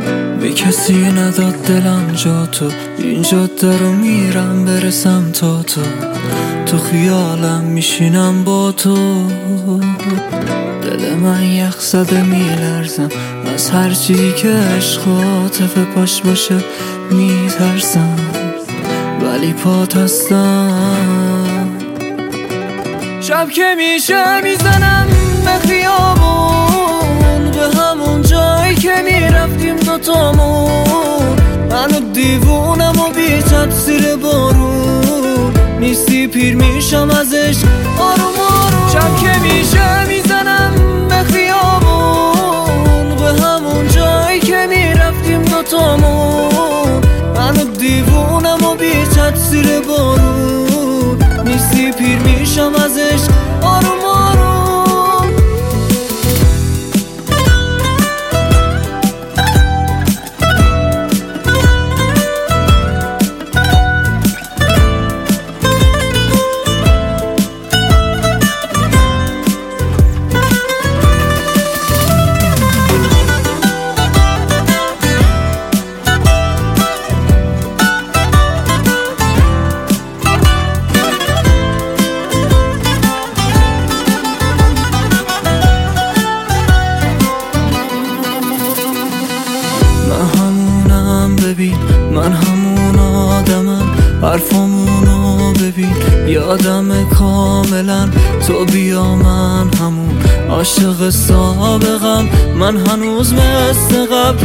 به کسی نداد دلم جا تو، این جاده رو میرم برسم تا تو خیالم میشینم با تو. دل من یخ زده میلرزم از هر چیزی که عشق عاطفه پاش باشه میترسم، ولی پات هستم. شب که میشه میزنم به خیابون، به همون جایی که میرفتیم دوتامون. منو دیوونم و بی تفسیر بارون، نیستی پیر میشم ازش آروم آروم. شب که میشه میزنم به خیابون، به همون جایی که میرفتیم دوتامون. منو دیوونم و بی تفسیر بارون، نیستی پیر میشم ازش آروم آروم. من همون آدمم، حرفامونو ببین یادم کاملا. تو بیا من همون عاشق سابقم، من هنوز مثل قبل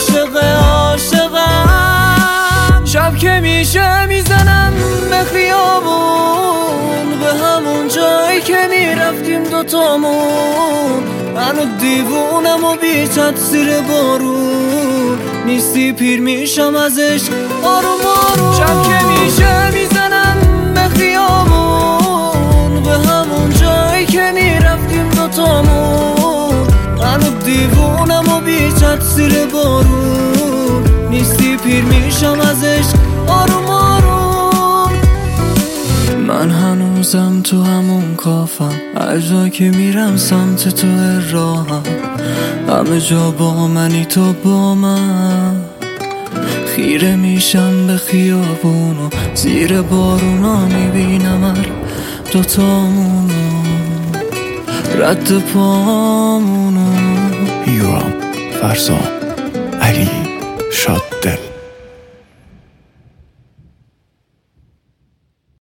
عاشقم. شب که میشه میزنم به خیابون، به همون جایی که میرفتیم دوتامون. منو دیوونم و بی تفسیر بارون، نیستی پیر میشم ازش آروم آروم. شب که میشه میزنم به خیابون، به همون جایی که میرفتیم دوتامون. منو دیوونم و بی تفسیر بارون، نیستی پیر میشم ازش آروم آروم. من هنوزم تو همون کافم، هر جا که میرم سمت تو راهم. همه جا با منی تو با من، خیره میشم به خیابونو، زیر بارونا میبینم هر دوتامونو، رد پامونو. یورام، فرزان، علی، شاد دل.